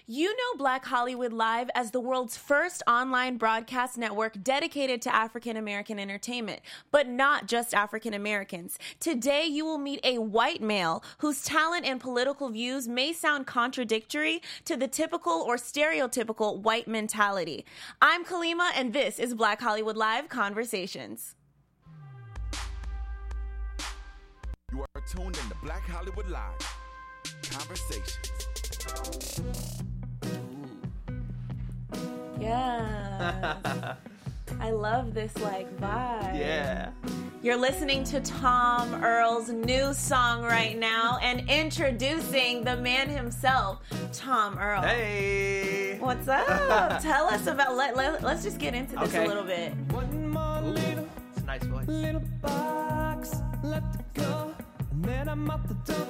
You know Black Hollywood Live as the world's first online broadcast network dedicated to African American entertainment, but not just African Americans. Today, you will meet a white male whose talent and political views may sound contradictory to the typical or stereotypical white mentality. I'm Kalima, and this is Black Hollywood Live Conversations. You are tuned in to Black Hollywood Live Conversations. Yeah. I love this vibe. Yeah. You're listening to Tom Earl's new song right now and introducing the man himself, Tom Earl. Hey. What's up? Tell us about let's just get into this a little bit. One more little, it's a nice voice. Little box left to go, and then I'm out the door.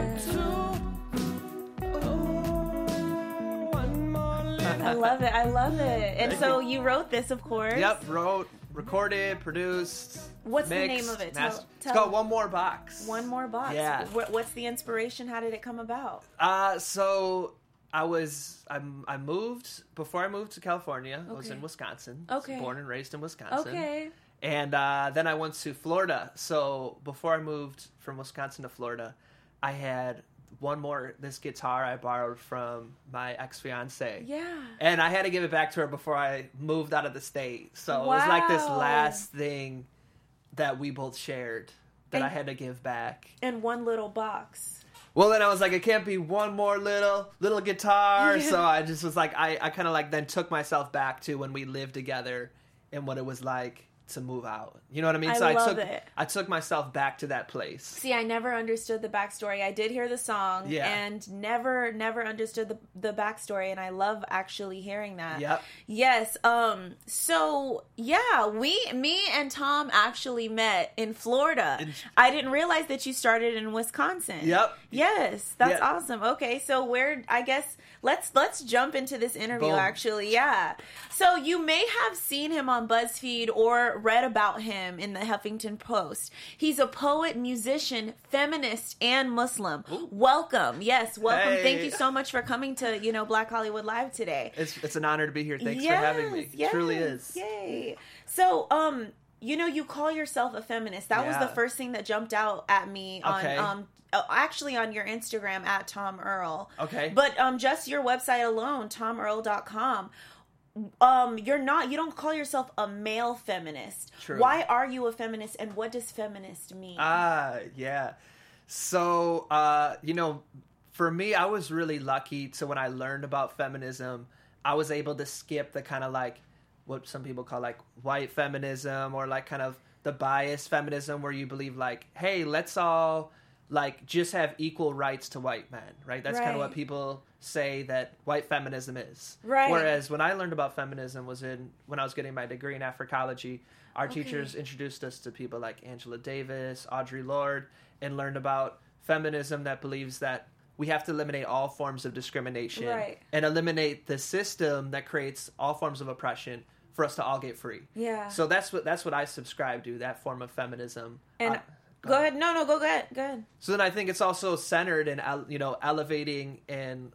I love it. And so you wrote this, of course. Yep, wrote, recorded, produced. What's mixed, the name of it? It's called One More Box. One More Box. Yeah. What's the inspiration? How did it come about? So I moved, before I moved to California, I was in Wisconsin. Okay. Born and raised in Wisconsin. Okay. And then I went to Florida. So before I moved from Wisconsin to Florida, I had this guitar I borrowed from my ex-fiance. Yeah. And I had to give it back to her before I moved out of the state. So it was like this last thing that we both shared that I had to give back. And one little box. Well, then I was like, it can't be one more little guitar. So I just was like, I kind of then took myself back to when we lived together and what it was like to move out. You know what I mean? I took myself back to that place. See, I never understood the backstory. I did hear the song and never understood the backstory, and I love actually hearing that. Yep. Yes. So yeah, me and Tom actually met in Florida. I didn't realize that you started in Wisconsin. Yep. Yes. That's awesome. Okay. So let's jump into this interview. Boom. Actually. Yeah. So you may have seen him on BuzzFeed or read about him in the Huffington Post. He's a poet, musician, feminist, and Muslim. Ooh. Welcome. Yes, welcome. Hey. Thank you so much for coming to, Black Hollywood Live today. It's an honor to be here. Thanks for having me. Yes, It truly is. Yay. So, you call yourself a feminist. That was the first thing that jumped out at me on actually on your Instagram at Tom Earl. Okay. But just your website alone, tomearl.com. You don't call yourself a male feminist. True. Why are you a feminist, and what does feminist mean? Yeah. So, for me, I was really lucky to when I learned about feminism, I was able to skip the kind of what some people call white feminism or kind of the biased feminism where you believe hey, let's all just have equal rights to white men, right? That's kind of what people say that white feminism is. Right. Whereas when I learned about feminism when I was getting my degree in Africology, our teachers introduced us to people like Angela Davis, Audre Lorde, and learned about feminism that believes that we have to eliminate all forms of discrimination and eliminate the system that creates all forms of oppression for us to all get free. Yeah. So that's what I subscribe to, that form of feminism. And go ahead. No, go ahead. So then I think it's also centered in, elevating and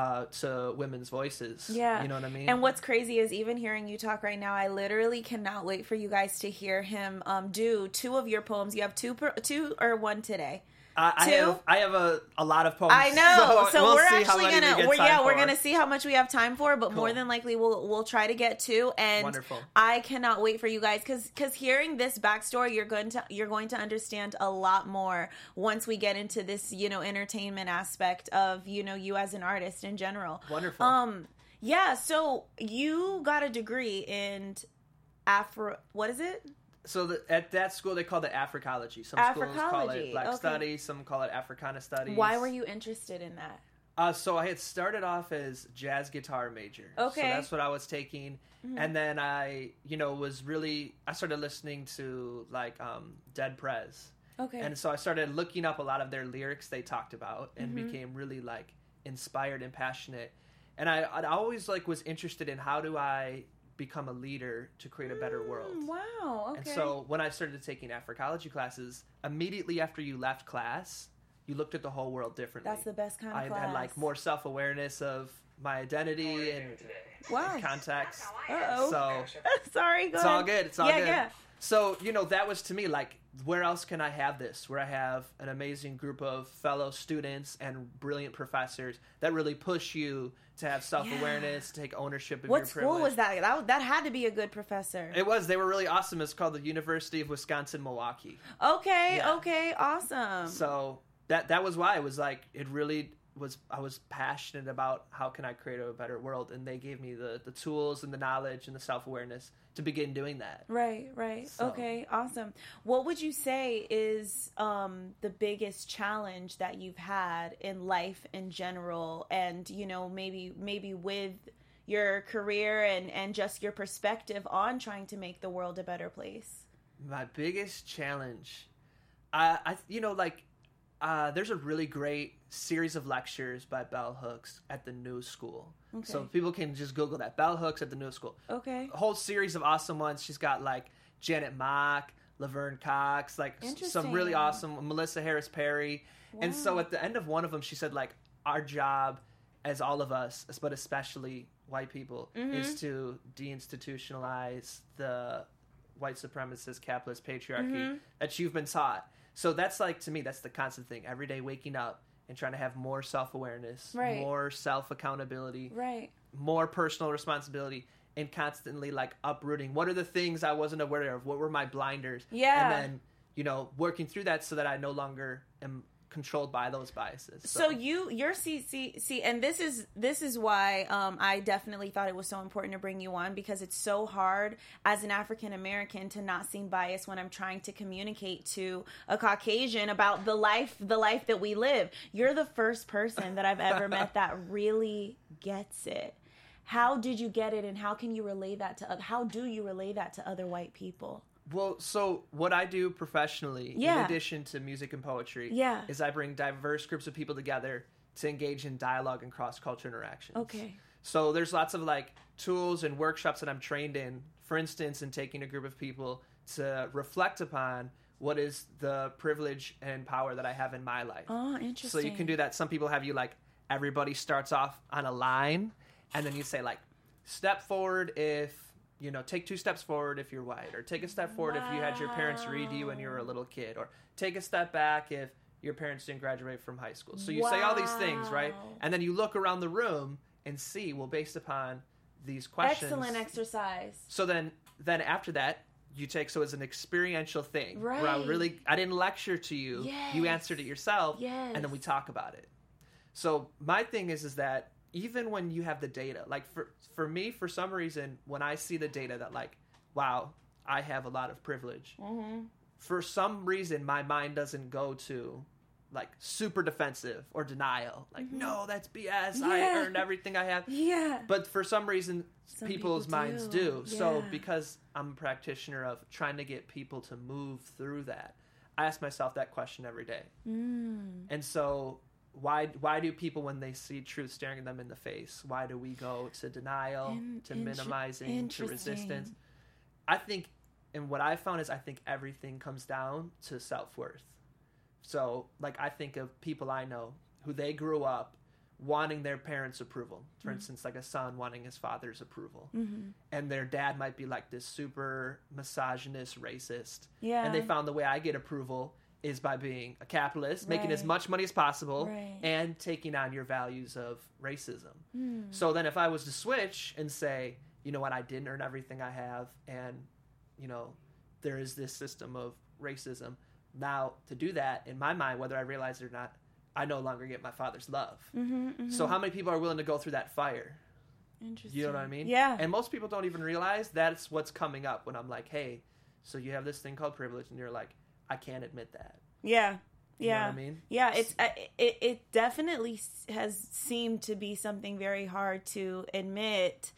to women's voices. Yeah. You know what I mean? And what's crazy is even hearing you talk right now, I literally cannot wait for you guys to hear him do two of your poems. You have two or one today? I have a lot of poems. I know. So we're actually we're gonna see how much we have time for, but more than likely we'll try to get to. And wonderful. I cannot wait for you guys because hearing this backstory, you're going to understand a lot more once we get into this entertainment aspect of you as an artist in general. Wonderful. Yeah. So you got a degree in what is it? So at that school, they call it Africology. Some schools call it Black Studies. Some call it Africana Studies. Why were you interested in that? So I had started off as jazz guitar major. Okay. So that's what I was taking. Mm-hmm. And then I started listening to Dead Prez. Okay. And so I started looking up a lot of their lyrics they talked about and became really inspired and passionate. And I always was interested in how do I become a leader to create a better world. Wow, okay. And so when I started taking Africology classes, immediately after you left class, you looked at the whole world differently. That's the best kind of class. I had more self-awareness of my identity and Wow. context. Uh-oh. So Sorry, go it's ahead. all good. It's all Yeah, good. yeah. So, that was to me like, where else can I have this? Where I have an amazing group of fellow students and brilliant professors that really push you to have self-awareness, to take ownership of What your school privilege. was that? That had to be a good professor. It was. They were really awesome. It's called the University of Wisconsin-Milwaukee. Okay, Yeah. okay, awesome. So that was why it was like, it really was, I was passionate about how can I create a better world, and they gave me the tools and the knowledge and the self-awareness to begin doing that. Right. So- Okay, awesome. What would you say is the biggest challenge that you've had in life in general, and maybe with your career and just your perspective on trying to make the world a better place? My biggest challenge, there's a really great series of lectures by Bell Hooks at the New School. Okay. So people can just Google that, Bell Hooks at the New School. Okay. A whole series of awesome ones. She's got like Janet Mock, Laverne Cox, like some really Interesting. awesome, Melissa Harris Perry. And so Wow. at the end of one of them, she said like, our job as all of us, but especially white people, Mm-hmm. is to deinstitutionalize the white supremacist capitalist patriarchy Mm-hmm. that you've been taught. So that's like, to me, that's the constant thing. Every day waking up and trying to have more self-awareness, Right. more self-accountability, Right. more personal responsibility, and constantly like uprooting. What are the things I wasn't aware of? What were my blinders? Yeah. And then, working through that so that I no longer am controlled by those biases. So you're see, and this is why I definitely thought it was so important to bring you on, because it's so hard as an African American to not seem biased when I'm trying to communicate to a Caucasian about the life that we live. You're the first person that I've ever met that really gets it. How did you get it, and how can you relay that how do you relay that to other white people? Well, so what I do professionally, Yeah. in addition to music and poetry, Yeah. is I bring diverse groups of people together to engage in dialogue and cross-culture interactions. Okay. So there's lots of like tools and workshops that I'm trained in, for instance, in taking a group of people to reflect upon what is the privilege and power that I have in my life. Oh, interesting. So you can do that. Some people have you like, everybody starts off on a line, and then you say like, step forward if, take 2 steps forward if you're white, or take a step forward if you had your parents read you when you were a little kid, or take a step back if your parents didn't graduate from high school. So you say all these things, right? Wow. And then you look around the room and see, well, based upon these questions. Excellent exercise. So then after that, you take, so it's an experiential thing. Right. Where I didn't lecture to you. Yes. You answered it yourself. Yes. And then we talk about it. So my thing is that even when you have the data, like for me, for some reason, when I see the data that like, wow, I have a lot of privilege. Mm-hmm. For some reason, my mind doesn't go to like super defensive or denial. Like, no, that's BS. I Yeah. earned everything I have. Yeah. But for some reason, Some people's people minds do. do. So Yeah. because I'm a practitioner of trying to get people to move through that, I ask myself that question every day. And so why do people, when they see truth staring them in the face, why do we go to denial, to minimizing, to interesting. resistance? I think, and what I found is, I think everything comes down to self-worth. So like, I think of people I know who they grew up wanting their parents' approval. For instance, like a son wanting his father's approval. And their dad might be like this super misogynist, racist. Yeah. And they found the way I get approval is by being a capitalist, making as Right. much money as possible, Right. and taking on your values of racism. So then if I was to switch and say, you know what, I didn't earn everything I have, and, there is this system of racism. Now, to do that, in my mind, whether I realize it or not, I no longer get my father's love. So how many people are willing to go through that fire? Interesting. You know what I mean? Yeah. And most people don't even realize that's what's coming up when I'm like, hey, so you have this thing called privilege, and you're like, I can't admit that. Yeah. You know Yeah. what I mean? Yeah, it definitely has seemed to be something very hard to admit.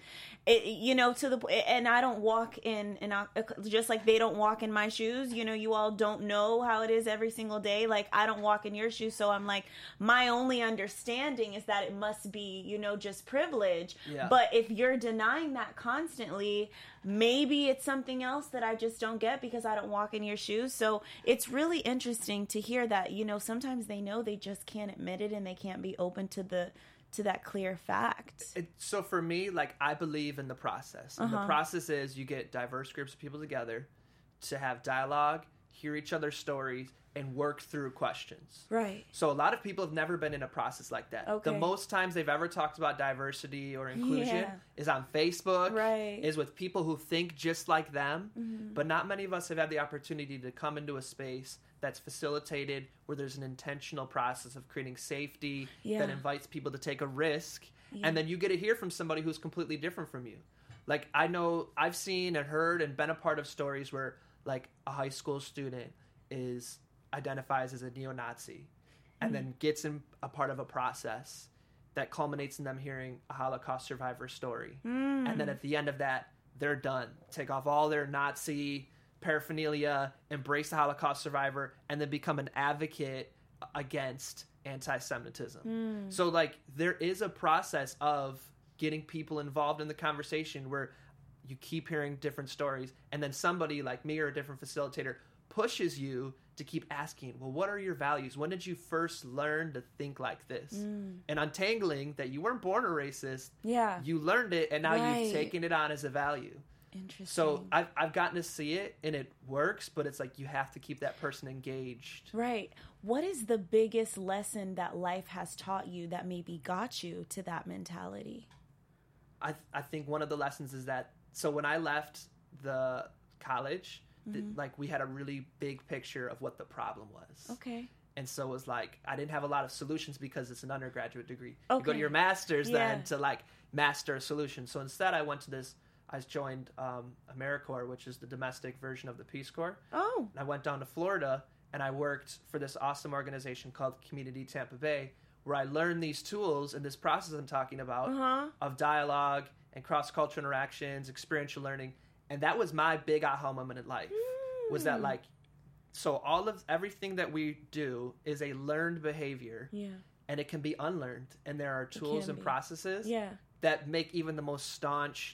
To the, and I don't walk in, just like they don't walk in my shoes. You all don't know how it is every single day. Like, I don't walk in your shoes, so I'm like, my only understanding is that it must be, just privilege. Yeah. But if you're denying that constantly, maybe it's something else that I just don't get because I don't walk in your shoes. So it's really interesting to hear that, sometimes they know, they just can't admit it, and they can't be open to the to that clear fact. So for me, like, I believe in the process. And the process is you get diverse groups of people together to have dialogue, hear each other's stories, and work through questions. Right. So a lot of people have never been in a process like that. Okay. The most times they've ever talked about diversity or inclusion Yeah. is on Facebook, Right. is with people who think just like them. But not many of us have had the opportunity to come into a space that's facilitated where there's an intentional process of creating safety Yeah. that invites people to take a risk. Yeah. And then you get to hear from somebody who's completely different from you. Like, I know I've seen and heard and been a part of stories where, like, a high school student identifies as a neo-Nazi and then gets in a part of a process that culminates in them hearing a Holocaust survivor story. And then at the end of that, they're done. Take off all their Nazi paraphernalia, embrace the Holocaust survivor, and then become an advocate against anti-Semitism. So, like, there is a process of getting people involved in the conversation where you keep hearing different stories, and then somebody like me or a different facilitator pushes you to keep asking, well, what are your values? When did you first learn to think like this? And untangling that you weren't born a racist. Yeah. You learned it, and now Right. you've taken it on as a value. Interesting. So I've gotten to see it, and it works, but it's like you have to keep that person engaged. Right. What is the biggest lesson that life has taught you that maybe got you to that mentality? I think one of the lessons is that, so when I left the college, like, we had a really big picture of what the problem was. Okay. And so it was like, I didn't have a lot of solutions because it's an undergraduate degree. You go to Okay. your master's Yeah. then to, like, master a solution. So instead I went to this, I joined AmeriCorps, which is the domestic version of the Peace Corps. Oh. I went down to Florida and I worked for this awesome organization called Community Tampa Bay, where I learned these tools and this process I'm talking about of dialogue and cross-cultural interactions, experiential learning. And that was my big aha moment in life, was that, like, so everything that we do is a learned behavior, Yeah. and it can be unlearned. And there are tools can and be. processes Yeah. that make even the most staunch,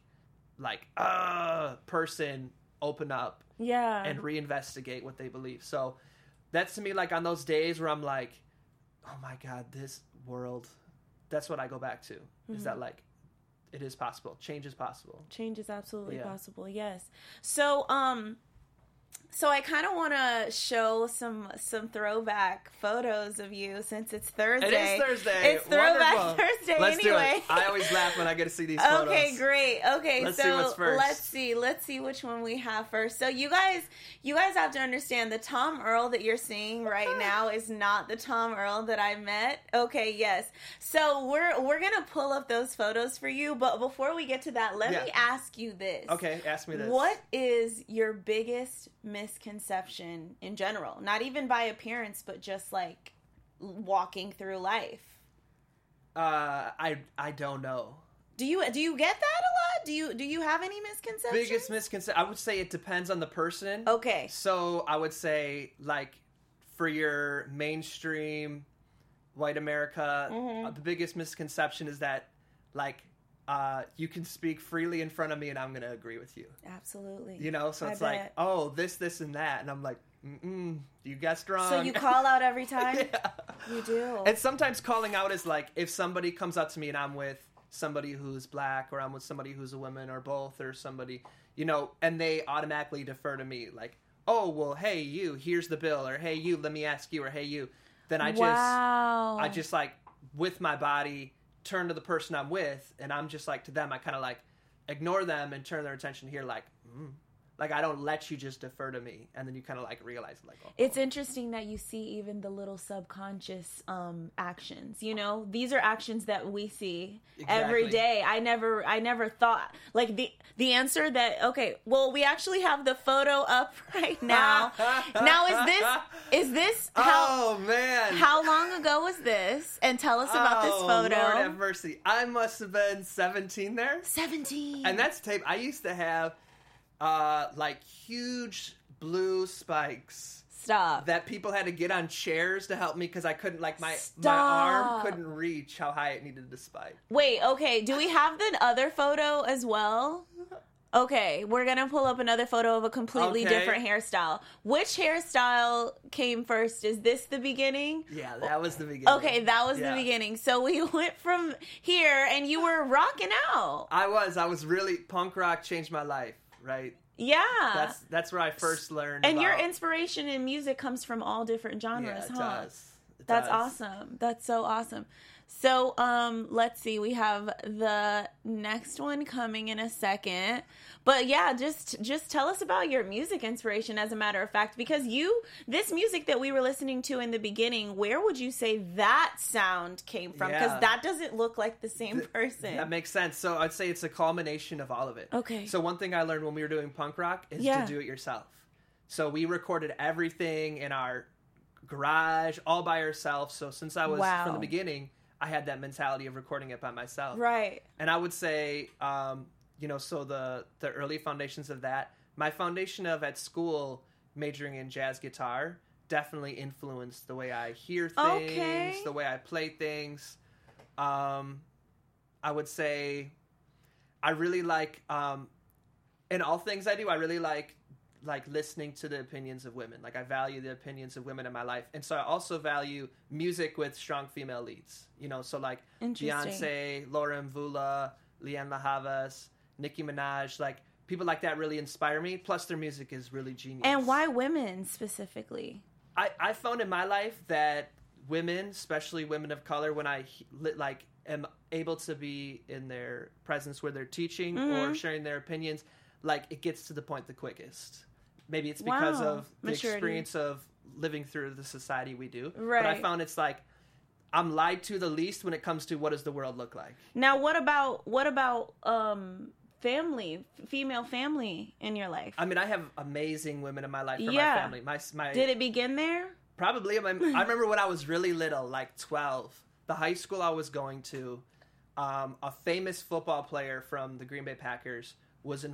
person open up Yeah. and reinvestigate what they believe. So that's, to me, like, on those days where I'm like, oh my God, this world, that's what I go back to, is that, like, it is possible. Change is possible. Change is absolutely Yeah. possible. Yes. So, so I kind of want to show some throwback photos of you since it's Thursday. It is Thursday. It's Throwback Wonderful. Thursday Let's anyway. do it. I always laugh when I get to see these photos. Okay, great. Okay, Let's so see what's first. let's see which one we have first. So you guys have to understand the Tom Earl that you're seeing right now is not the Tom Earl that I met. Okay, yes. So we're gonna pull up those photos for you, but before we get to that, let me ask you this. Okay, ask me this. What is your biggest misconception in general? Not even by appearance, but just like walking through life. I don't know. Do you get that a lot? Do you have any misconceptions? Biggest misconception, I would say it depends on the person. Okay. So I would say, like, for your mainstream white America, the biggest misconception is that, like, you can speak freely in front of me and I'm going to agree with you. Absolutely. You know, so I it's like, bet. oh, this, and that. And I'm like, you guessed wrong. So you call out every time? Yeah. You do. And sometimes calling out is like, if somebody comes up to me and I'm with somebody who's black, or I'm with somebody who's a woman, or both, or somebody, you know, and they automatically defer to me, like, oh, well, hey, you, here's the bill, or hey, you, let me ask you, or hey, you. Then I just like, with my body, turn to the person I'm with, and I'm just like, to them, I kind of like ignore them and turn their attention here, like, like, I don't let you just defer to me, and then you kind of like realize, like, oh. It's interesting that you see even the little subconscious actions. You know, these are actions that we see every Exactly. day. I never thought, like, the answer that, okay, well, we actually have the photo up right now. Now, is this Oh man! how long ago was this? And tell us about this photo. Lord have mercy. I must have been 17 there. 17. And that's tape. I used to have like huge blue spikes Stop. that people had to get on chairs to help me because I couldn't, like, my Stop. arm couldn't reach how high it needed to spike. Wait, okay. Do we have the other photo as well? Okay, we're gonna pull up another photo of a completely Okay. different hairstyle. Which hairstyle came first? Is this the beginning? Yeah, that was the beginning. Okay, that was Yeah. the beginning. So we went from here, and you were rocking out. I was really, punk rock changed my life, right? Yeah. That's where I first learned. And your about- inspiration in music comes from all different genres, yeah, it huh? does. It That's does. awesome. That's so awesome. So, let's see. We have the next one coming in a second. But yeah, just tell us about your music inspiration, as a matter of fact, because this music that we were listening to in the beginning, where would you say that sound came from? Because Yeah. that doesn't look like the same person. That makes sense. So I'd say it's a culmination of all of it. Okay. So one thing I learned when we were doing punk rock is Yeah. to do it yourself. So we recorded everything in our garage all by ourselves. So since I was Wow. from the beginning, I had that mentality of recording it by myself. Right. And I would say, so the early foundations of that, my foundation of at school majoring in jazz guitar definitely influenced the way I hear things, Okay. the way I play things. I would say I really like, in all things I do, I really like listening to the opinions of women. Like I value the opinions of women in my life. And so I also value music with strong female leads, so like Interesting. Beyonce, Laura Mvula, Leanne La Havas, Nicki Minaj, like people like that really inspire me. Plus their music is really genius. And why women specifically? I found in my life that women, especially women of color, when I am able to be in their presence where they're teaching or sharing their opinions, like it gets to the point the quickest. Maybe it's because Wow. of the Maturity. experience of living through the society we do. Right. But I found it's like I'm lied to the least when it comes to what does the world look like. Now, what about family, female family in your life? I mean, I have amazing women in my life from Yeah. my family. My Did it begin there? Probably. I remember when I was really little, like 12, the high school I was going to, a famous football player from the Green Bay Packers was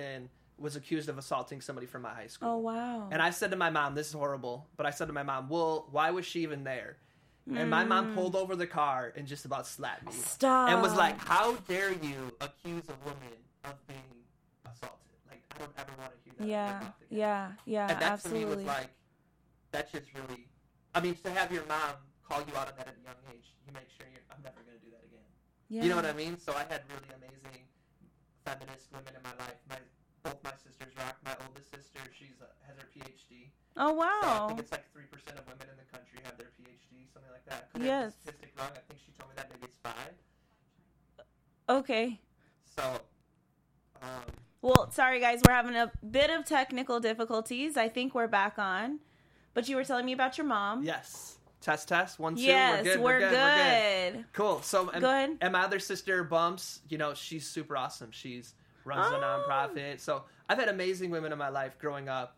accused of assaulting somebody from my high school. Oh, wow. And I said to my mom, this is horrible, but I said to my mom, well, why was she even there? And my mom pulled over the car and just about slapped me. Stop. And was like, how dare you accuse a woman of being assaulted? Like, I don't ever want to hear that. in Yeah, my mouth again. yeah, And that absolutely. to me was like, that's just really, I mean, to have your mom call you out on that at a young age, you make sure I'm never going to do that again. Yeah. You know what I mean? So I had really amazing feminist women in my life. Both my sisters rock. My oldest sister, has her PhD. Oh, So I wow. think it's like 3% of women in the country have their PhD, something like that. Could Yes. have the statistic wrong. I think she told me that maybe it's 5. Okay. So, Well, sorry, guys. We're having a bit of technical difficulties. I think we're back on. But you were telling me about your mom. yes. Test. 1, 2. Yes, we're good. We're good. good. Cool. So, Go ahead. And my other sister, Bumps, she's super awesome. She's runs a nonprofit. So I've had amazing women in my life growing up,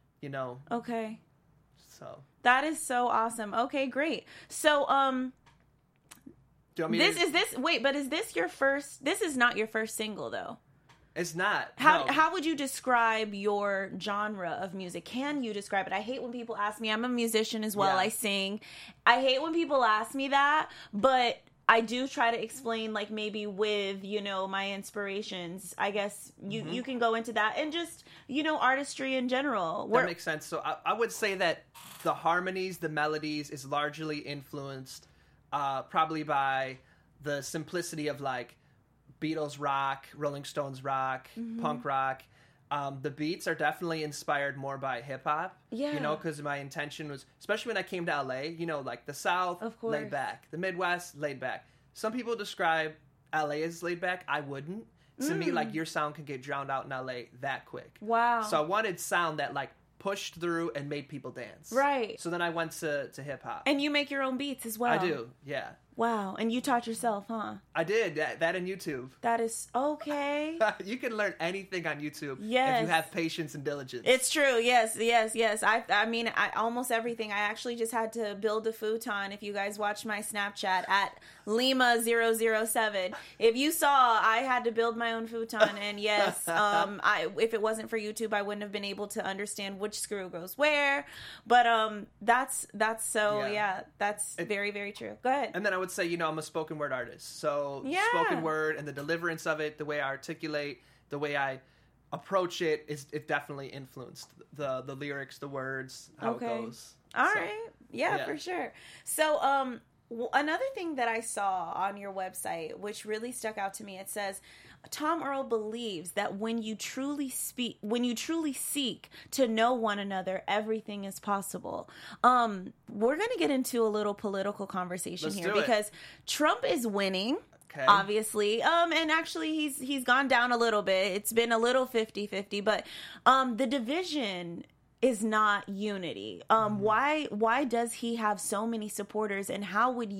Okay. so. That is so awesome. Okay, great. So, Do you want me to, is this your first, this is not your first single, though. It's not. How no. how would you describe your genre of music? Can you describe it? I hate when people ask me. I'm a musician as well. Yeah. I sing. I hate when people ask me that, but I do try to explain, like, maybe with, my inspirations. I guess you can go into that and just, artistry in general. That makes sense. So I would say that the harmonies, the melodies is largely influenced probably by the simplicity of like Beatles rock, Rolling Stones rock, punk rock. The beats are definitely inspired more by hip hop. Yeah. Because my intention was, especially when I came to LA, like the South, Of course. laid back. The Midwest, laid back. Some people describe LA as laid back. I wouldn't. To me, like, your sound can get drowned out in LA that quick. Wow. So I wanted sound that, like, pushed through and made people dance. Right. So then I went to hip hop. And you make your own beats as well. I do, yeah. Wow. And you taught yourself, huh? I did that in YouTube. That is okay. You can learn anything on YouTube if Yes. you have patience and diligence. It's true. Yes. I mean, almost everything. I actually just had to build a futon. If you guys watched my Snapchat at Lima007, if you saw, I had to build my own futon. And yes, if it wasn't for YouTube, I wouldn't have been able to understand which screw goes where. But that's so Yeah. that's very, very true. Go ahead. And then I would say, I'm a spoken word artist. So Yeah. spoken word and the deliverance of it, the way I articulate, the way I approach it it definitely influenced the lyrics, the words, how it goes. All right. Yeah, for sure. So, another thing that I saw on your website, which really stuck out to me, it says, Tom Earl believes that when you truly seek to know one another, everything is possible. We're going to get into a little political conversation here because Trump is winning. Okay. Obviously. And actually he's gone down a little bit. It's been a little 50-50, but the division is not unity. Why does he have so many supporters, and how would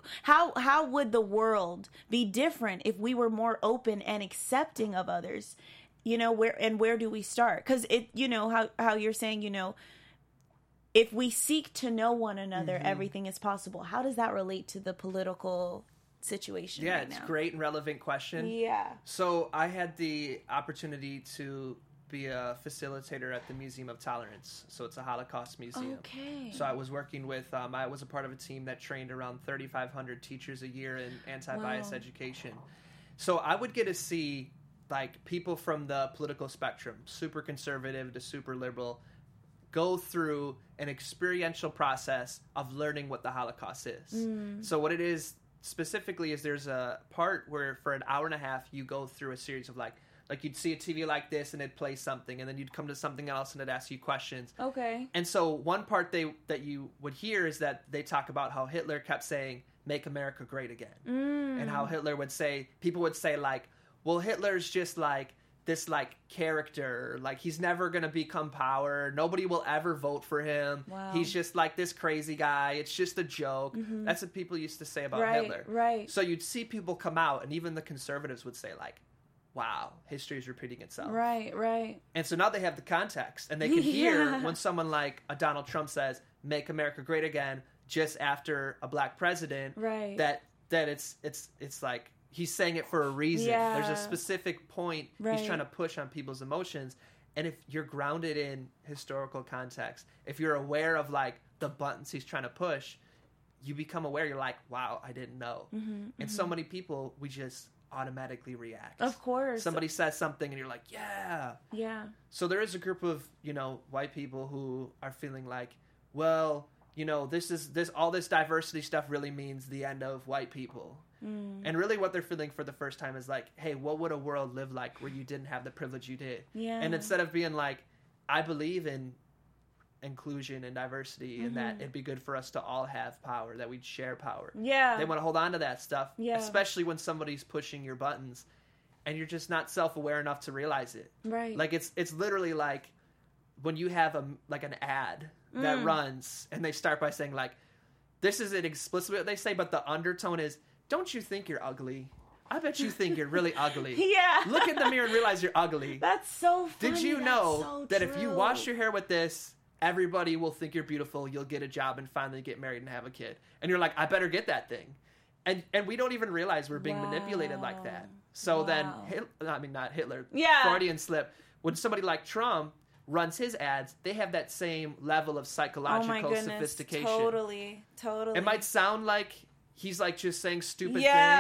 the world be different if we were more open and accepting of others? You know, where do we start? Cuz it, you know, how you're saying, you know, if we seek to know one another, everything is possible. How does that relate to the political situation right now? It's a great and relevant question. Yeah. So I had the opportunity to be a facilitator at the Museum of Tolerance. So it's a Holocaust museum. Okay. So I was working with, I was a part of a team that trained around 3,500 teachers a year in anti-bias education. So I would get to see like people from the political spectrum, super conservative to super liberal, go through an experiential process of learning what the Holocaust is. So what it is specifically is there's a part where for an hour and a half you go through a series of like you'd see a TV like this and it'd play something, and then you'd come to something else and it'd ask you questions. Okay. And so one part that you would hear is that they talk about how Hitler kept saying, "Make America great again." And how Hitler would say, people would say like, well, Hitler's just like this like character, like he's never going to become power. Nobody will ever vote for him. Wow. He's just like this crazy guy. It's just a joke. That's what people used to say about Hitler. Right. So you'd see people come out, and even the conservatives would say like, wow, history is repeating itself. Right, right. And so now they have the context, and they can hear when someone like a Donald Trump says, "Make America great again," just after a black president, right? That it's like he's saying it for a reason. Yeah. There's a specific point he's trying to push on people's emotions. And if you're grounded in historical context, if you're aware of like the buttons he's trying to push, you become aware. You're like, wow, I didn't know. And so many people, we just automatically react. Of course. Somebody says something and you're like, yeah. Yeah. So there is a group of, you know, white people who are feeling like, well, you know, all this diversity stuff really means the end of white people. And really what they're feeling for the first time is like, hey, what would a world live like where you didn't have the privilege you did? Yeah. And instead of being like, I believe in inclusion and diversity and that it'd be good for us to all have power, that we'd share power. Yeah. They want to hold on to that stuff, especially when somebody's pushing your buttons and you're just not self-aware enough to realize it. Right. Like it's literally like when you have an ad that runs and they start by saying like, this isn't explicitly what they say, but the undertone is, don't you think you're ugly? I bet you think you're really ugly. Yeah. Look in the mirror and realize you're ugly. That's so funny. Did you know that if you wash your hair with this, everybody will think you're beautiful, you'll get a job and finally get married and have a kid. And you're like, I better get that thing. And we don't even realize we're being manipulated like that. So then, not Hitler, Freudian slip. When somebody like Trump runs his ads, they have that same level of psychological sophistication. Totally. It might sound like he's like just saying stupid things.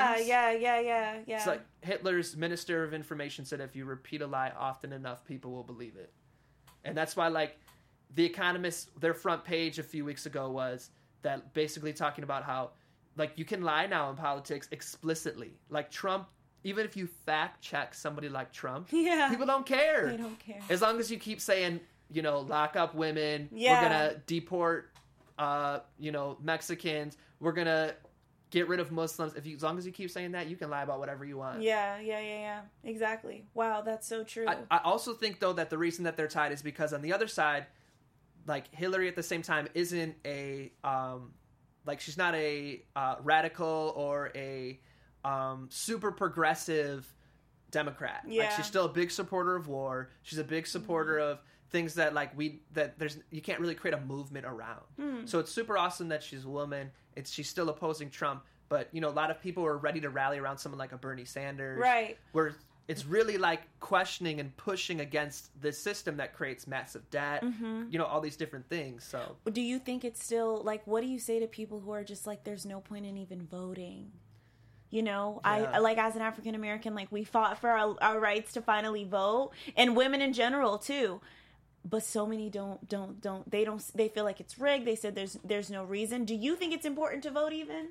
Yeah. It's like Hitler's Minister of Information said, if you repeat a lie often enough, people will believe it. And that's why like The Economist, their front page a few weeks ago was that basically talking about how like you can lie now in politics explicitly. Like Trump, even if you fact check somebody like Trump, people don't care. They don't care. As long as you keep saying, you know, lock up women, we're going to deport, you know, Mexicans, we're going to get rid of Muslims. As long as you keep saying that, you can lie about whatever you want. Yeah. Exactly. Wow, that's so true. I also think, though, that the reason that they're tied is because on the other side, like Hillary at the same time isn't a, like she's not a radical or a super progressive Democrat. Yeah. Like she's still a big supporter of war. She's a big supporter of things that like you can't really create a movement around. So it's super awesome that she's a woman. She's still opposing Trump, but you know, a lot of people are ready to rally around someone like a Bernie Sanders. Right. Where it's really like questioning and pushing against the system that creates massive debt, you know, all these different things. So do you think it's still like, what do you say to people who are just like, there's no point in even voting? You know, Yeah. I like, as an African American, like, we fought for our rights to finally vote, and women in general too. But so many they feel like it's rigged. They said there's no reason. Do you think it's important to vote even?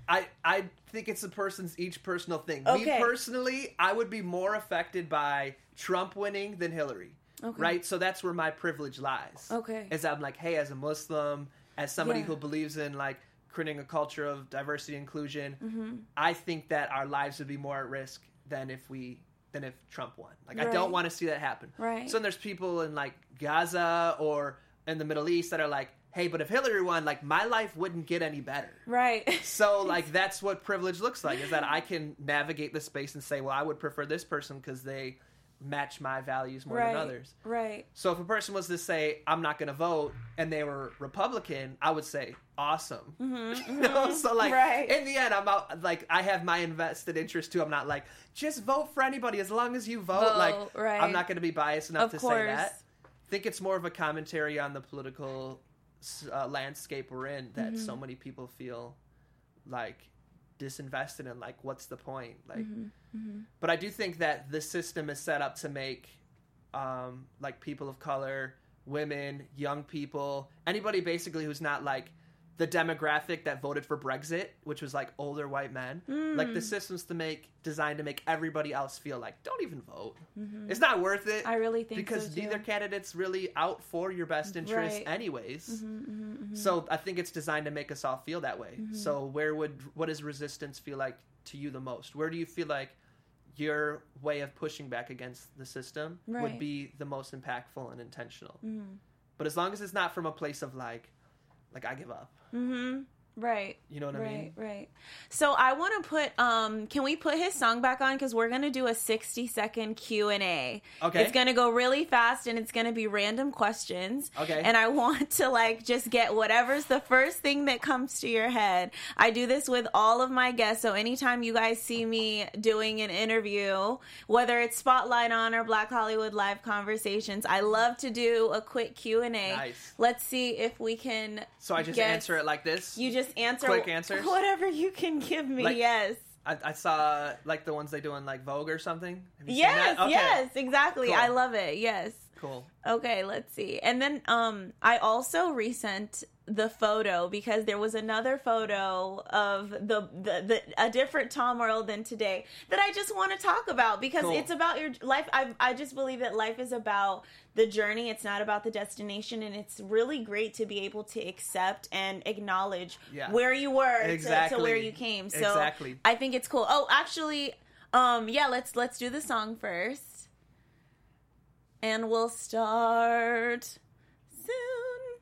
I think it's each personal thing. Okay. Me personally, I would be more affected by Trump winning than Hillary. Okay. Right? So that's where my privilege lies. Okay. Is I'm like, hey, as a Muslim, as somebody Yeah. who believes in like creating a culture of diversity and inclusion, Mm-hmm. I think that our lives would be more at risk than if Trump won. Like, I Right. don't want to see that happen. Right. So then there's people in like Gaza or in the Middle East that are like, hey, but if Hillary won, like, my life wouldn't get any better. Right. So, like, that's what privilege looks like, is that I can navigate the space and say, well, I would prefer this person because they match my values more than others. Right. So if a person was to say, I'm not going to vote, and they were Republican, I would say, awesome. You know? So, like, Right. in the end, I'm out, like, I have my invested interest, too. I'm not like, just vote for anybody as long as you vote. Like, right. I'm not going to be biased enough Of to course. say that. I think it's more of a commentary on the political landscape we're in, that so many people feel, like, disinvested in, like, what's the point? Like, but I do think that the system is set up to make like people of color, women, young people, anybody basically who's not like the demographic that voted for Brexit, which was like older white men. Like, the system's designed to make everybody else feel like, don't even vote. It's not worth it. I really think because so, too. neither candidate's really out for your best interests Right. anyways. So I think it's designed to make us all feel that way. So what does resistance feel like to you the most? Where do you feel like your way of pushing back against the system Right. would be the most impactful and intentional? But as long as it's not from a place of like I give up. Right. You know what I mean? Right. So I want to put, can we put his song back on? Because we're going to do a 60-second Q&A. Okay. It's going to go really fast, and it's going to be random questions. Okay. And I want to, like, just get whatever's the first thing that comes to your head. I do this with all of my guests. So anytime you guys see me doing an interview, whether it's Spotlight On or Black Hollywood Live Conversations, I love to do a quick Q&A. Nice. Let's see if we can So I just guess. answer it like this? You just answer Quick answers? whatever you can give me. Like- yes. I saw like the ones they do in like Vogue or something. Have you seen Yes. that? Okay. Yes. Exactly. Cool. I love it. Yes. Cool. Okay. Let's see. And then I also resent the photo because there was another photo of the a different Tom Earl than today that I just want to talk about because Cool. it's about your life. I just believe that life is about the journey. It's not about the destination, and it's really great to be able to accept and acknowledge Yeah. where you were Exactly. to where you came. So Exactly. I think it's cool. Oh, actually, yeah, let's do the song first. And we'll start soon.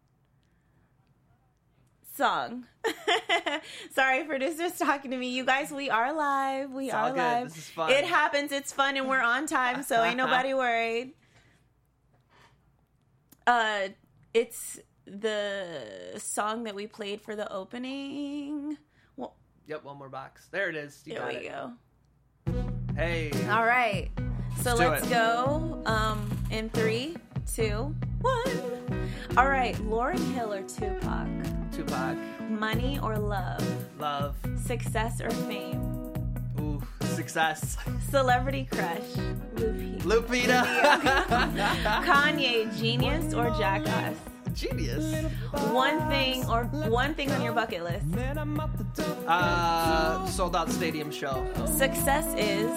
Song. Sorry, producer's talking to me. You guys, we are live. We It's are all good. live. This is fun. It happens. It's fun, and we're on time, so ain't nobody worried. It's the song that we played for the opening. Well, Yep, one more box. There it is. You there got we it. go. Hey. All right. So Let's do let's it. go in 3, 2, 1. All right. Lauryn Hill or Tupac? Tupac. Money or love? Love. Success or fame? Ooh. Success. Celebrity crush? Lupita. Kanye, genius or jackass? Genius. One thing on your bucket list. Sold out stadium show. Success is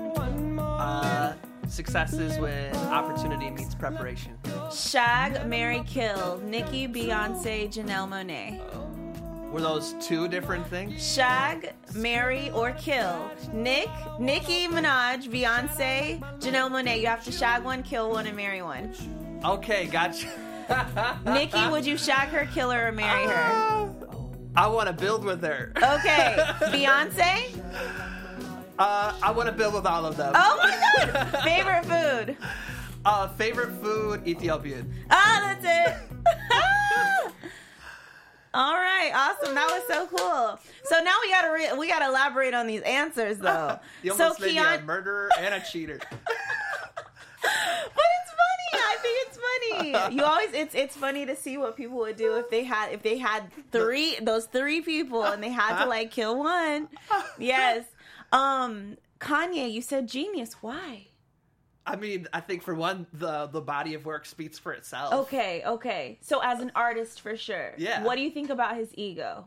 Success is when opportunity meets preparation. shag, marry, kill. Nicki, Beyonce, Janelle Monáe. Were those two different things? Shag, marry, or kill. Nicki Minaj, Beyonce, Janelle Monáe. You have to shag one, kill one, and marry one. Okay, gotcha. Nicki, would you shag her, kill her, or marry her? I want to build with her. Okay. Beyonce? I want to build with all of them. Oh my god! Favorite food? Favorite food, Ethiopian. Ah, that's it. All right, awesome. That was so cool. So now we gotta elaborate on these answers, though. You So almost made me a Keon, murderer and a cheater. but it's funny. I think it's funny. You always it's funny to see what people would do if they had those three people and they had to like kill one. Yes. Kanye, you said genius. Why? I mean, I think for one, the body of work speaks for itself. Okay. So as an artist, for sure. Yeah. What do you think about his ego?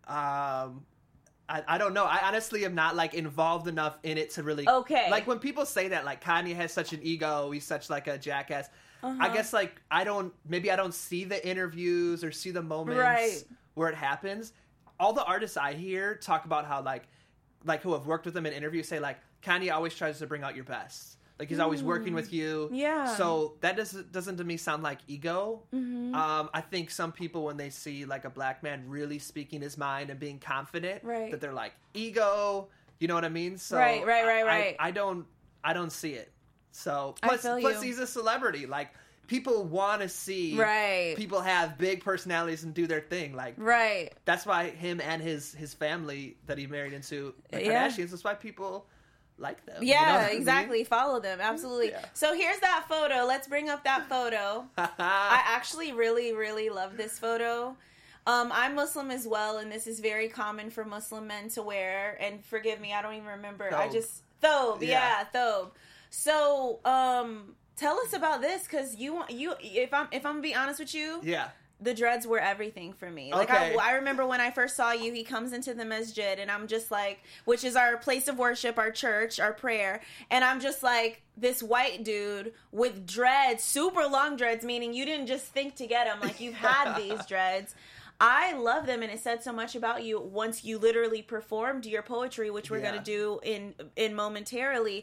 I don't know. I honestly am not like involved enough in it to really. Okay. Like when people say that, like Kanye has such an ego, he's such like a jackass. I guess like I don't see the interviews or see the moments where it happens. All the artists I hear talk about how like who have worked with him in interviews say like Kanye always tries to bring out your best. Like he's always working with you. Yeah. So that doesn't to me sound like ego. I think some people when they see like a black man really speaking his mind and being confident, that they're like ego. You know what I mean? So right. I don't see it. So plus he's a celebrity. Like people want to see people have big personalities and do their thing. Like that's why him and his family that he married into the Kardashians. That's why people like them. Yeah, you know what exactly. I mean? Follow them. Absolutely. Yeah. So here's that photo. Let's bring up that photo. I actually really, really love this photo. I'm Muslim as well, and this is very common for Muslim men to wear. And forgive me, I don't even remember. Thobe. Yeah, thobe. So, tell us about this, because if I'm gonna be honest with you, the dreads were everything for me. Like I remember when I first saw you, he comes into the masjid and I'm just like, which is our place of worship, our church, our prayer. And I'm just like, this white dude with dreads, super long dreads, meaning you didn't just think to get them. Like you've had these dreads. I love them, and it said so much about you once you literally performed your poetry, which we're gonna do in momentarily.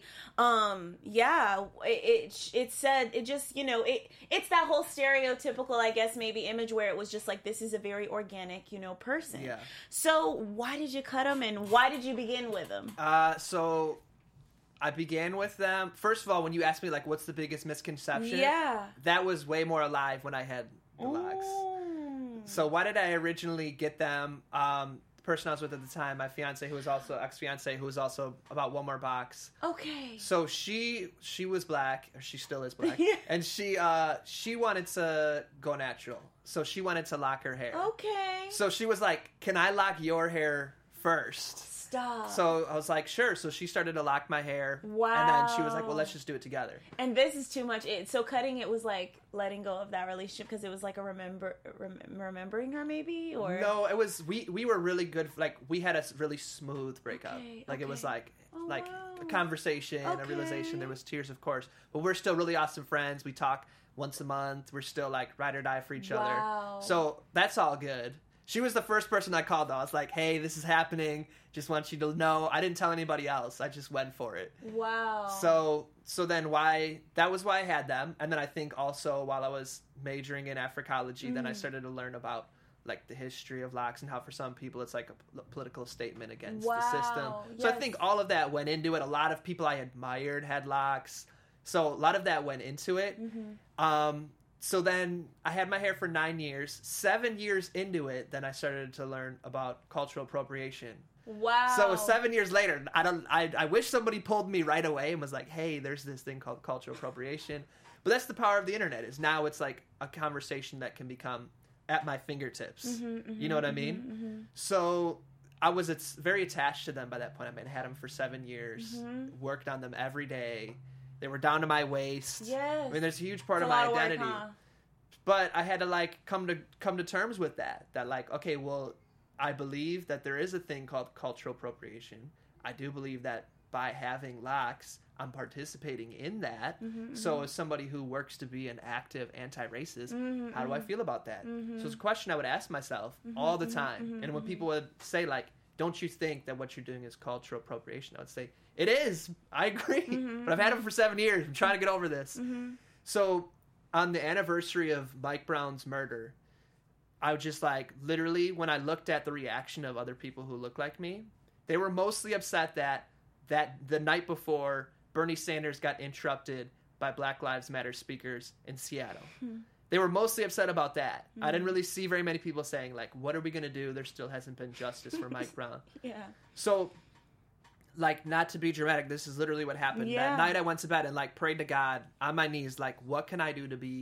It said it just it's that whole stereotypical, I guess maybe image where it was just like this is a very organic person. Yeah. So why did you cut them, and why did you begin with them? So I began with them. First of all, when you asked me like what's the biggest misconception, that was way more alive when I had the locks. So why did I originally get them? The person I was with at the time, my fiance, who was also ex-fiance, who was also about one more box. Okay. So she was black, or she still is black, and she wanted to go natural. So she wanted to lock her hair. Okay. So she was like, "Can I lock your hair first?" Stop. So I was like, sure. So she started to lock my hair. Wow. And then she was like, well, let's just do it together. And this is too much. So cutting it was like letting go of that relationship because it was like a remembering her maybe? Or no, it was, we were really good. Like we had a really smooth breakup. Like it was like a conversation, a realization. There was tears, of course. But we're still really awesome friends. We talk once a month. We're still like ride or die for each other. So that's all good. She was the first person I called, though. I was like, hey, this is happening. Just want you to know. I didn't tell anybody else. I just went for it. Wow. So then that was why I had them. And then I think also while I was majoring in Africology, then I started to learn about like the history of locks and how for some people it's like a political statement against the system. So I think all of that went into it. A lot of people I admired had locks. So a lot of that went into it. So then I had my hair for 9 years. 7 years into it, then I started to learn about cultural appropriation. Wow. So 7 years later, I wish somebody pulled me right away and was like, hey, there's this thing called cultural appropriation. But that's the power of the internet, is now it's like a conversation that can become at my fingertips. You know what I mean? So I was very attached to them by that point. I mean, I had them for 7 years, worked on them every day. They were down to my waist. Yes. I mean, there's a huge part of my identity. Work, huh? But I had to like come to terms with that. That like, okay, well, I believe that there is a thing called cultural appropriation. I do believe that by having locks, I'm participating in that. So as somebody who works to be an active anti-racist, how do I feel about that? So it's a question I would ask myself all the time. And when people would say like, don't you think that what you're doing is cultural appropriation? I would say, it is. I agree. But I've had them for 7 years. I'm trying to get over this. So on the anniversary of Mike Brown's murder, I was just like, literally, when I looked at the reaction of other people who look like me, they were mostly upset that the night before, Bernie Sanders got interrupted by Black Lives Matter speakers in Seattle. They were mostly upset about that. I didn't really see very many people saying, like, what are we going to do? There still hasn't been justice for Mike Brown. So, like, not to be dramatic, this is literally what happened. That night I went to bed and, like, prayed to God on my knees, like, what can I do to be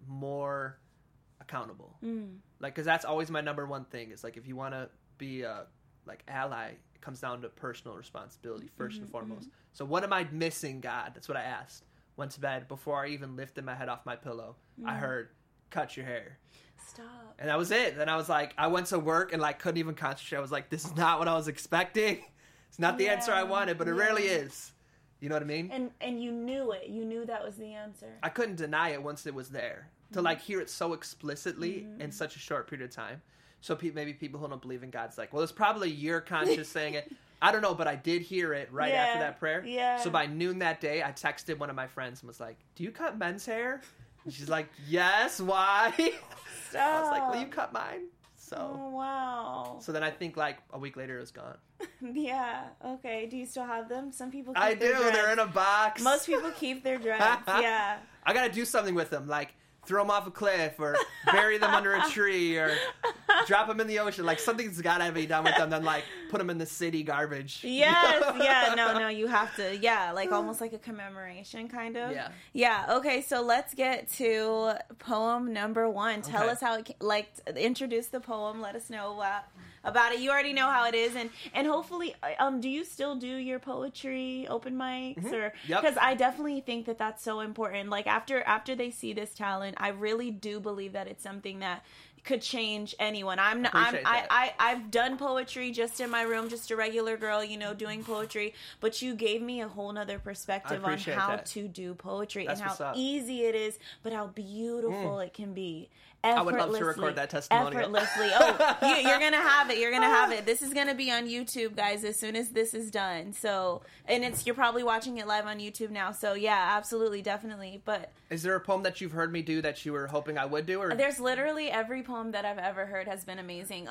more accountable. Like, because that's always my number one thing. Is like, if you want to be a like ally, it comes down to personal responsibility first and foremost. So what am I missing, God? That's what I asked. Went to bed. Before I even lifted my head off my pillow, I heard, cut your hair. Stop. And that was it. Then I was like, I went to work and like couldn't even concentrate. I was like, this is not what I was expecting. It's not the answer I wanted, but it rarely is. You know what I mean? And you knew it. You knew that was the answer. I couldn't deny it once it was there. To like hear it so explicitly in such a short period of time. So maybe people who don't believe in God's like, well, it's probably your conscience saying it. I don't know, but I did hear it right after that prayer. Yeah. So by noon that day, I texted one of my friends and was like, do you cut men's hair? And she's like, yes, why? Stop. I was like, will you cut mine? So, Oh, wow. so then I think like a week later it was gone. Yeah. Okay. Do you still have them? Some people keep I their do. dreads. They're in a box. Most people keep their dreads. Yeah. I got to do something with them. Like, throw them off a cliff or bury them under a tree or drop them in the ocean. Like, something's got to be done with them. Then, like, put them in the city garbage. Yes. Yeah. No, you have to. Yeah. Like, almost like a commemoration, kind of. Yeah. Yeah. Okay. So let's get to poem number 1. Tell Okay. us how it, introduce the poem. Let us know about it. You already know how it is. And hopefully, do you still do your poetry open mics? Or, Yep. because I definitely think that that's so important. Like, after they see this talent, I really do believe that it's something that could change anyone. Appreciate that. I've done poetry just in my room, just a regular girl, doing poetry, but you gave me a whole nother perspective on appreciate how that. to do poetry That's and what's how up. easy it is, but how beautiful it can be. I would love to record that testimonial. Effortlessly. Oh, you're going to have it. You're going to have it. This is going to be on YouTube, guys, as soon as this is done. So, and you're probably watching it live on YouTube now. So, yeah, absolutely, definitely. But Is there a poem that you've heard me do that you were hoping I would do? Or there's literally every poem that I've ever heard has been amazing.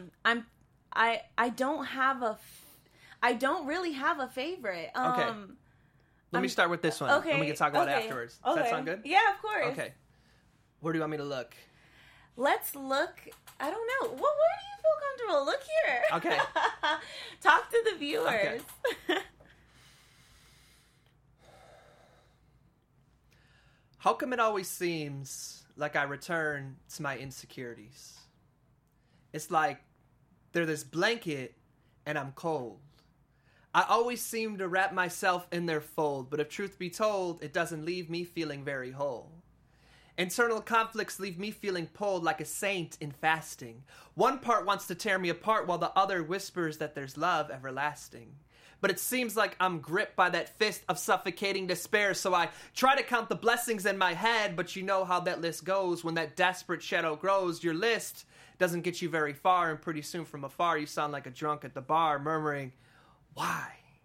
I don't really have a favorite. Okay. Let me start with this one. Okay. And we can talk about it okay, afterwards. Does that okay. sound good? Yeah, of course. Okay. Where do you want me to look? Let's look. I don't know. Where do you feel comfortable? Look here. Okay. Talk to the viewers. How come it always seems like I return to my insecurities? It's like they're this blanket and I'm cold. I always seem to wrap myself in their fold, but if truth be told, it doesn't leave me feeling very whole. Internal conflicts leave me feeling pulled like a saint in fasting. One part wants to tear me apart while the other whispers that there's love everlasting. But it seems like I'm gripped by that fist of suffocating despair, so I try to count the blessings in my head, but you know how that list goes. When that desperate shadow grows, your list doesn't get you very far, and pretty soon from afar you sound like a drunk at the bar, murmuring, why?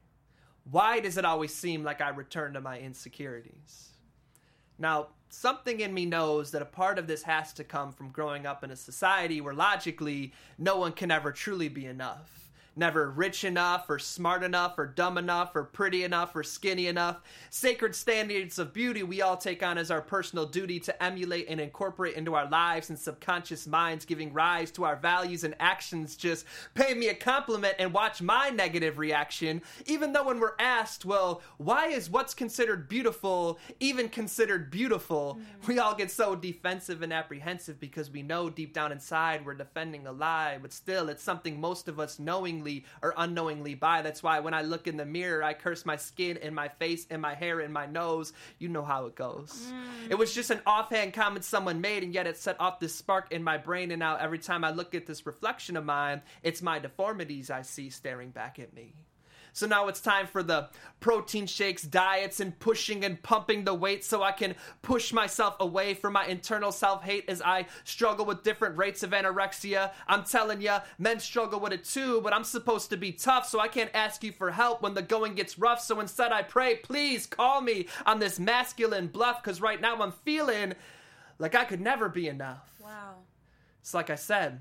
Why does it always seem like I return to my insecurities? Now, something in me knows that a part of this has to come from growing up in a society where logically no one can ever truly be enough. Never rich enough or smart enough or dumb enough or pretty enough or skinny enough. Sacred standards of beauty we all take on as our personal duty to emulate and incorporate into our lives and subconscious minds, giving rise to our values and actions. Just pay me a compliment and watch my negative reaction. Even though when we're asked, well, why is what's considered beautiful even considered beautiful? We all get so defensive and apprehensive because we know deep down inside we're defending a lie, but still it's something most of us knowingly or unknowingly buy. That's why when I look in the mirror, I curse my skin and my face and my hair and my nose. You know how it goes. It was just an offhand comment someone made, and yet it set off this spark in my brain, and now every time I look at this reflection of mine, it's my deformities I see staring back at me. So now it's time for the protein shakes, diets, and pushing and pumping the weight so I can push myself away from my internal self-hate as I struggle with different rates of anorexia. I'm telling ya, men struggle with it too, but I'm supposed to be tough, so I can't ask you for help when the going gets rough. So instead I pray, please call me on this masculine bluff, because right now I'm feeling like I could never be enough. Wow. It's like I said,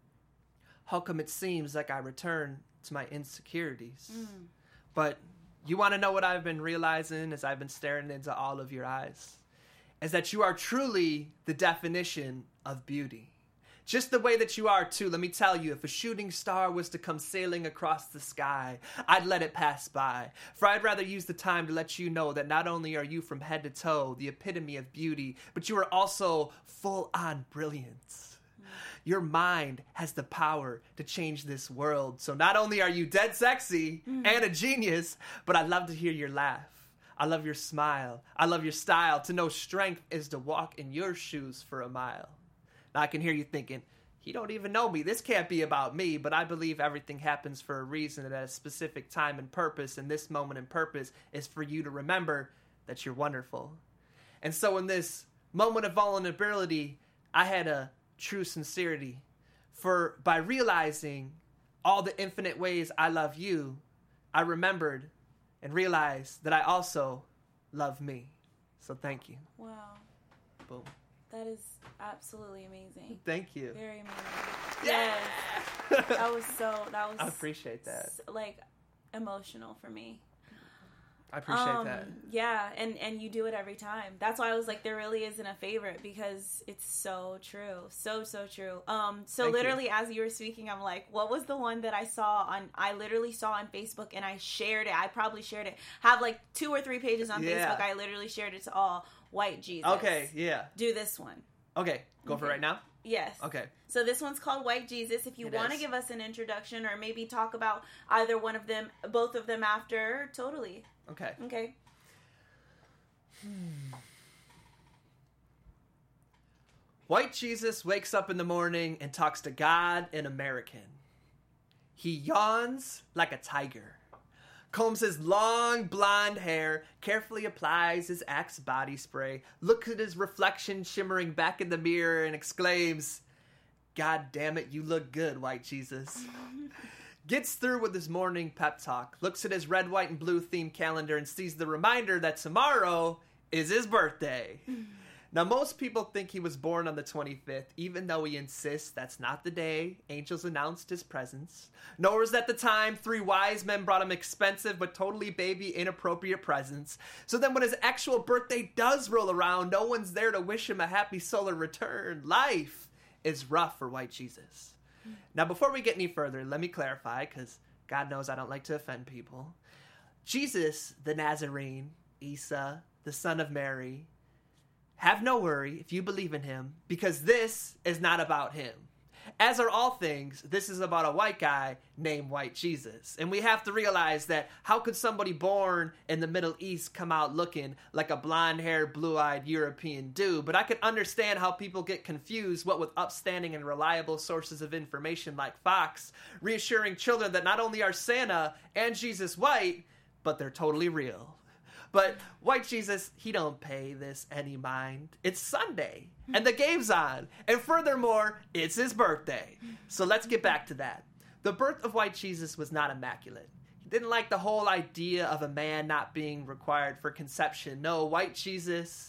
how come it seems like I return to my insecurities? But you want to know what I've been realizing as I've been staring into all of your eyes? Is that you are truly the definition of beauty. Just the way that you are, too. Let me tell you, if a shooting star was to come sailing across the sky, I'd let it pass by. For I'd rather use the time to let you know that not only are you from head to toe the epitome of beauty, but you are also full-on brilliance. Your mind has the power to change this world. So not only are you dead sexy and a genius, but I love to hear your laugh. I love your smile. I love your style. To know strength is to walk in your shoes for a mile. Now I can hear you thinking, he don't even know me. This can't be about me. But I believe everything happens for a reason and at a specific time and purpose. And this moment and purpose is for you to remember that you're wonderful. And so in this moment of vulnerability, I had a true sincerity. For by realizing all the infinite ways I love you, I remembered and realized that I also love me. So thank you. Wow. Boom. That is absolutely amazing. Thank you. Very amazing. Yeah! Yes. That was I appreciate that. Like emotional for me. I appreciate that. Yeah, and you do it every time. That's why I was like, there really isn't a favorite, because it's so true. So true. So Thank literally you. as you were speaking, I'm like, what was the one that I literally saw on Facebook and I shared it. I probably shared it. Have like 2 or 3 pages on Yeah. Facebook. I literally shared it to all. White Jesus. Okay, yeah. Do this one. Okay, go for it right now? Yes. Okay. So this one's called White Jesus. If you It want to is. give us an introduction or maybe talk about either one of them, both of them after, totally. Okay. Okay. White Jesus wakes up in the morning and talks to God in American. He yawns like a tiger, combs his long blonde hair, carefully applies his Axe body spray, looks at his reflection shimmering back in the mirror and exclaims, "God damn it, you look good, White Jesus." Gets through with his morning pep talk, looks at his red, white, and blue themed calendar and sees the reminder that tomorrow is his birthday. Now, most people think he was born on the 25th, even though he insists that's not the day angels announced his presence. Nor is that the time 3 wise men brought him expensive but totally baby inappropriate presents. So then when his actual birthday does roll around, no one's there to wish him a happy solar return. Life is rough for White Jesus. Now, before we get any further, let me clarify, because God knows I don't like to offend people. Jesus, the Nazarene, Isa, the son of Mary, have no worry if you believe in him, because this is not about him. As are all things, this is about a white guy named White Jesus. And we have to realize that how could somebody born in the Middle East come out looking like a blonde-haired, blue-eyed European dude? But I can understand how people get confused, what with upstanding and reliable sources of information like Fox, reassuring children that not only are Santa and Jesus white, but they're totally real. But White Jesus, he don't pay this any mind. It's Sunday, and the game's on. And furthermore, it's his birthday. So let's get back to that. The birth of White Jesus was not immaculate. He didn't like the whole idea of a man not being required for conception. No, White Jesus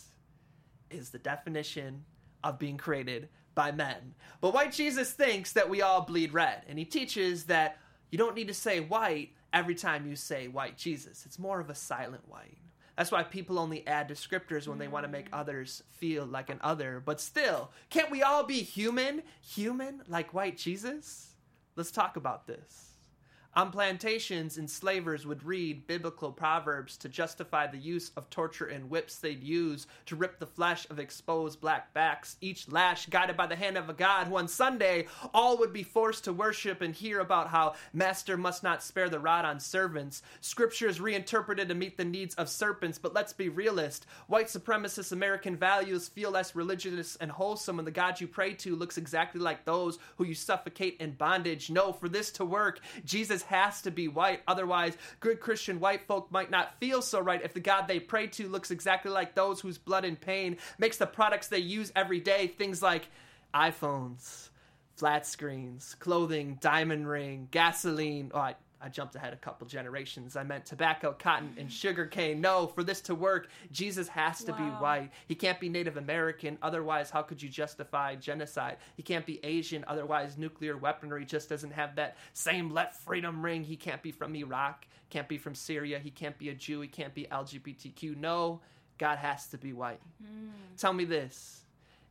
is the definition of being created by men. But White Jesus thinks that we all bleed red, and he teaches that you don't need to say white every time you say White Jesus. It's more of a silent white. That's why people only add descriptors when they want to make others feel like an other. But still, can't we all be human? Human like White Jesus? Let's talk about this. On plantations, enslavers would read biblical proverbs to justify the use of torture and whips they'd use to rip the flesh of exposed black backs, each lash guided by the hand of a God who on Sunday all would be forced to worship and hear about how master must not spare the rod on servants. Scriptures reinterpreted to meet the needs of serpents, but let's be realist. White supremacist American values feel less religious and wholesome when the God you pray to looks exactly like those who you suffocate in bondage. No, for this to work, Jesus has to be white. Otherwise, good Christian white folk might not feel so right if the God they pray to looks exactly like those whose blood and pain makes the products they use every day, things like iPhones, flat screens, clothing, diamond ring, gasoline. Oh, I jumped ahead a couple generations. I meant tobacco, cotton, and sugarcane. No, for this to work, Jesus has to be white. He can't be Native American. Otherwise, how could you justify genocide? He can't be Asian. Otherwise, nuclear weaponry just doesn't have that same let freedom ring. He can't be from Iraq. Can't be from Syria. He can't be a Jew. He can't be LGBTQ. No, God has to be white. Tell me this.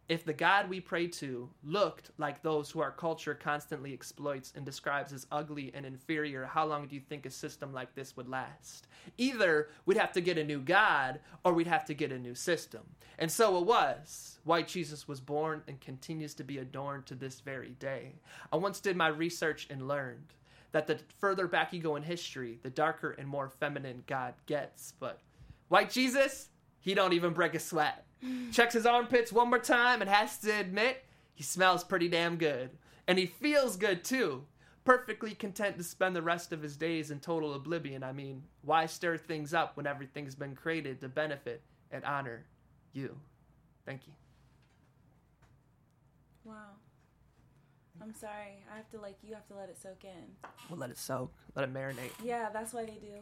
If the God we pray to looked like those who our culture constantly exploits and describes as ugly and inferior, how long do you think a system like this would last? Either we'd have to get a new God or we'd have to get a new system. And so it was. White Jesus was born and continues to be adorned to this very day. I once did my research and learned that the further back you go in history, the darker and more feminine God gets. But white Jesus, he don't even break a sweat. Checks his armpits one more time and has to admit he smells pretty damn good. And he feels good too. Perfectly content to spend the rest of his days in total oblivion. I mean, why stir things up when everything's been created to benefit and honor you? Thank you. Wow. I'm sorry. You have to let it soak in. We'll let it soak. Let it marinate. Yeah, that's why they do.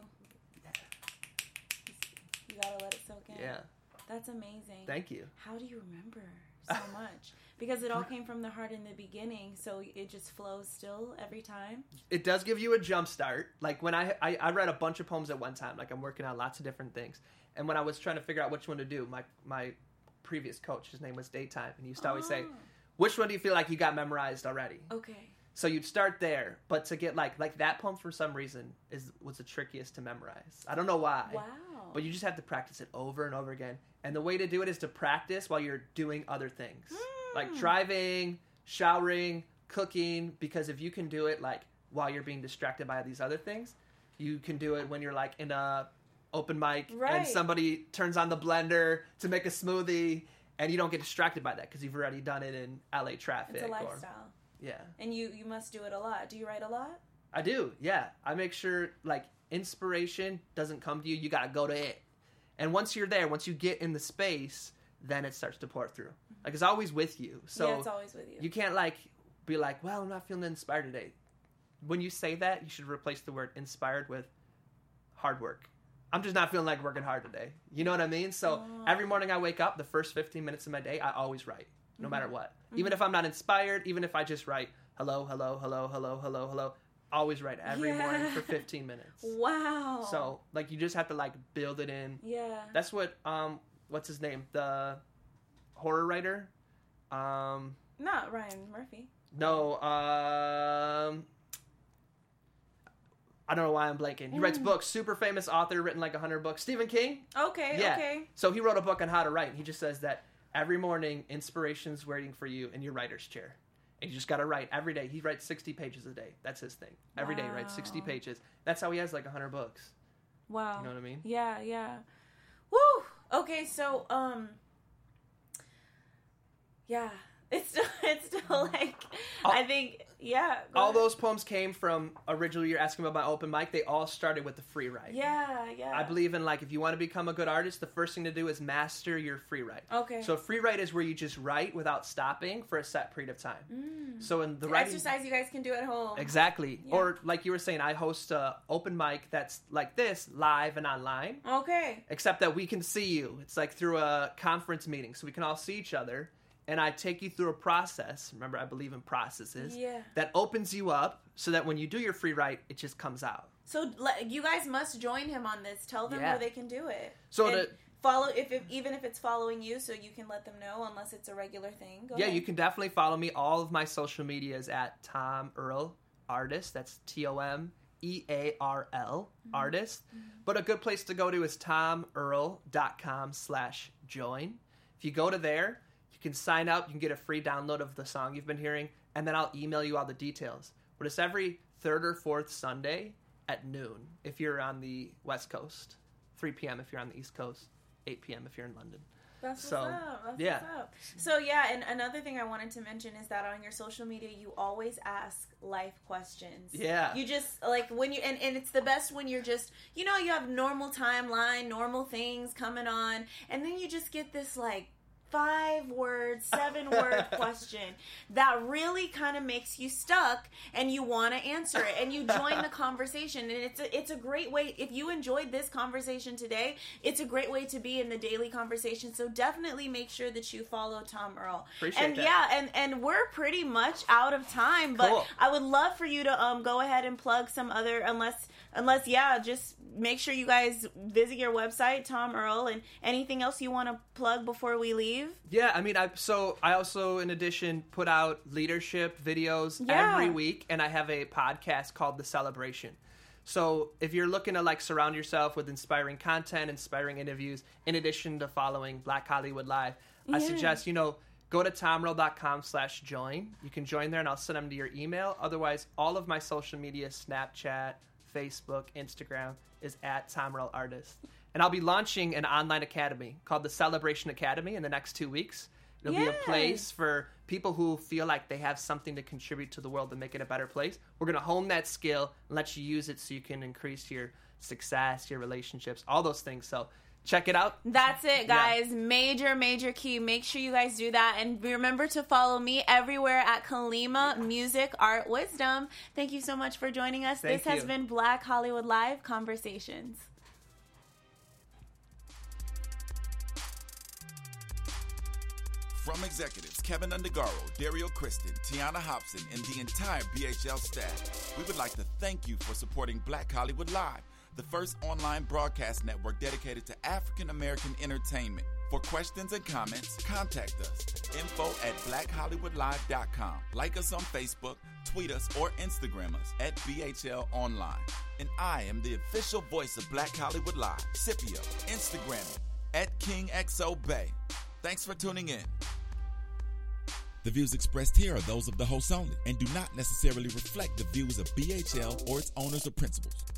You gotta let it soak in. Yeah. That's amazing. Thank you. How do you remember so much? Because it all came from the heart in the beginning, so it just flows still every time. It does give you a jump start. Like when I read a bunch of poems at one time. Like I'm working on lots of different things. And when I was trying to figure out which one to do, my previous coach, his name was Daytime, and he used to always say, which one do you feel like you got memorized already? Okay. So you'd start there, but to get like that poem for some reason was the trickiest to memorize. I don't know why. Wow. But you just have to practice it over and over again. And the way to do it is to practice while you're doing other things. Like driving, showering, cooking, because if you can do it like while you're being distracted by these other things, you can do it when you're like in a open mic and somebody turns on the blender to make a smoothie and you don't get distracted by that because you've already done it in LA traffic. It's a lifestyle. Yeah. And you must do it a lot. Do you write a lot? I do, yeah. I make sure, like, inspiration doesn't come to you. You gotta go to it. And once you're there, once you get in the space, then it starts to pour through. Like, it's always with you. So yeah, it's always with you. You can't, like, be like, well, I'm not feeling inspired today. When you say that, you should replace the word inspired with hard work. I'm just not feeling like working hard today. You know what I mean? So every morning I wake up, the first 15 minutes of my day, I always write. No matter what. Even if I'm not inspired, even if I just write, hello, hello, hello, hello, hello, hello. Always write every morning for 15 minutes. Wow. So, like, you just have to, like, build it in. Yeah. That's what, what's his name? The horror writer? Not Ryan Murphy. No, I don't know why I'm blanking. He writes books. Super famous author, written like 100 books. Stephen King? Okay, yeah. okay. So he wrote a book on how to write, and he just says that every morning, inspiration's waiting for you in your writer's chair. And you just got to write every day. He writes 60 pages a day. That's his thing. Every day he writes 60 pages. That's how he has like 100 books. Wow. You know what I mean? Yeah, yeah. Woo! Okay, so, yeah. It's still like, I think, yeah. All those poems came from, originally you're asking about my open mic, they all started with the free write. Yeah, yeah. I believe in, like, if you want to become a good artist, the first thing to do is master your free write. Okay. So free write is where you just write without stopping for a set period of time. So in the writing... exercise you guys can do at home. Exactly. Yeah. Or, like you were saying, I host a open mic that's like this, live and online. Okay. Except that we can see you. It's like through a conference meeting, so we can all see each other. And I take you through a process, remember I believe in processes, that opens you up so that when you do your free write, it just comes out. So you guys must join him on this. Tell them where they can do it. So and follow, even if it's following you, so you can let them know, unless it's a regular thing. Go ahead. You can definitely follow me. All of my social media is at Tom Earl Artist. That's TOMEARL Artist. But a good place to go to is tomearl.com/join. If you go to there, you can sign up, you can get a free download of the song you've been hearing, and then I'll email you all the details. But it's every third or fourth Sunday at noon if you're on the West Coast, 3 p.m. if you're on the East Coast, 8 p.m. if you're in London. That's what's up. What's up. So, yeah, and another thing I wanted to mention is that on your social media, you always ask life questions. Yeah. You just, like, when you, and it's the best when you're just, you know, you have normal timeline, normal things coming on, and then you just get this, like, 5-word, 7-word question that really kind of makes you stuck and you want to answer it and you join the conversation. And it's a great way, if you enjoyed this conversation today, it's a great way to be in the daily conversation. So definitely make sure that you follow Tom Earl. Appreciate that. Yeah, and we're pretty much out of time, but cool. I would love for you to go ahead and plug some other, unless unless, just make sure you guys visit your website, Tom Earl, and anything else you want to plug before we leave. Yeah, I mean, I also, in addition, put out leadership videos every week, and I have a podcast called The Celebration. So if you're looking to like surround yourself with inspiring content, inspiring interviews, in addition to following Black Hollywood Live, I suggest, go to tomreal.com/join. You can join there and I'll send them to your email. Otherwise, all of my social media, Snapchat, Facebook, Instagram, is at TomRealArtist. And I'll be launching an online academy called the Celebration Academy in the next 2 weeks. It'll be a place for people who feel like they have something to contribute to the world and make it a better place. We're going to hone that skill and let you use it so you can increase your success, your relationships, all those things. So check it out. That's it, guys. Yeah. Major key. Make sure you guys do that. And remember to follow me everywhere at Kalima Music Art Wisdom. Thank you so much for joining us. This has been Black Hollywood Live Conversations. From executives Kevin Undergaro, Dario Kristen, Tiana Hobson, and the entire BHL staff, we would like to thank you for supporting Black Hollywood Live, the first online broadcast network dedicated to African American entertainment. For questions and comments, contact us. info@blackhollywoodlive.com. Like us on Facebook, tweet us, or Instagram us at BHL Online. And I am the official voice of Black Hollywood Live, Scipio. Instagram me at KingXOBay. Thanks for tuning in. The views expressed here are those of the host only and do not necessarily reflect the views of BHL or its owners or principals.